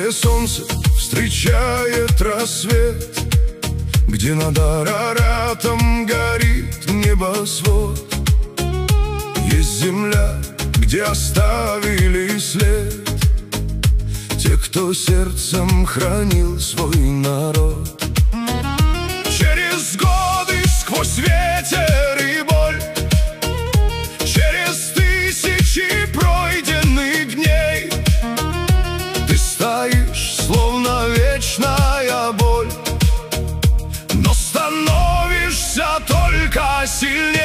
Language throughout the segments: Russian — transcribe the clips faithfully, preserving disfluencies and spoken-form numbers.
где солнце встречает рассвет, где над Араратом горит небосвод. Есть земля, где оставили след те, кто сердцем хранил свой народ. Через годы, сквозь ветер и боль, через тысячи пройденных дней, ты стоишь, словно вечная боль, но становишься только сильней.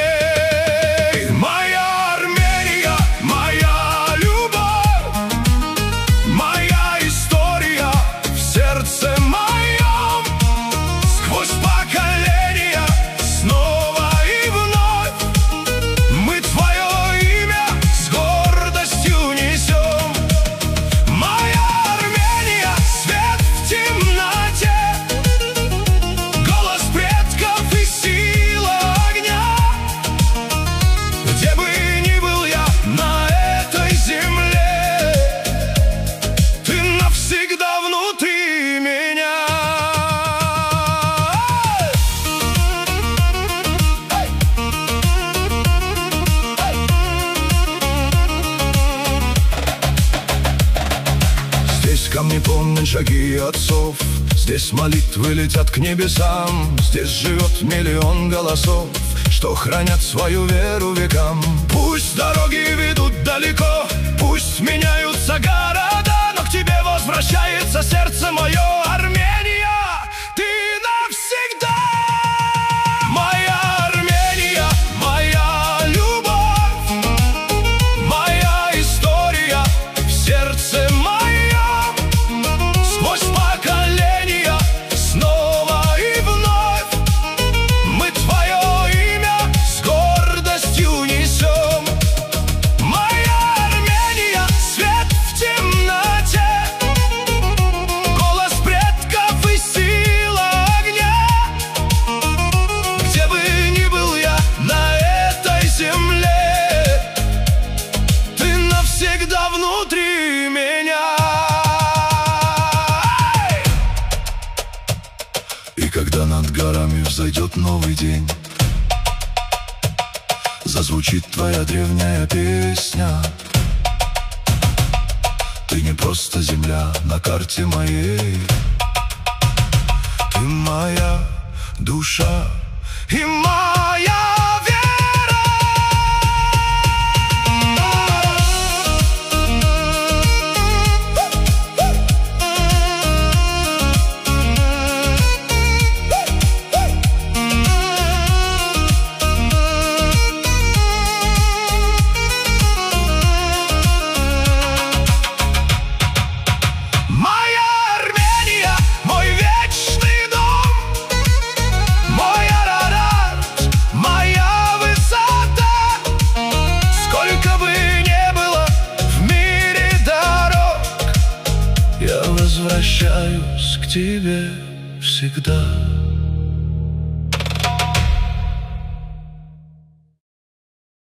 Моя Армения, моя любовь, моя история в сердце моем. Сквозь поколения снова и вновь мы твое имя с гордостью несем. Моя Армения, свет в темноте, голос предков и сила огня. Где бы ни был я на этой земле, ты навсегда внутри меня. Здесь камни помнят шаги отцов, здесь молитвы летят к небесам, здесь живет миллион голосов, что хранят свою веру векам. Пусть дороги ведут далеко, пусть меняются города, но к тебе возвращается сердце мое. Армения, ты навсегда. Моя Армения, моя любовь, моя история в сердце моем. Сквозь поколения снова и вновь мы твое имя с гордостью несем. Моя Армения, свет в темноте, голос предков и сила огня. Где бы ни был я на этой земле, ты навсегда внутри меня. И когда над горами взойдет новый день, зазвучит твоя древняя песня. Ты не просто земля на карте моей, ты моя душа и моя вера. Моя Армения, мой вечный дом, мой Арарат, моя высота. Сколько бы ни было в мире дорог, я возвращаюсь к тебе всегда.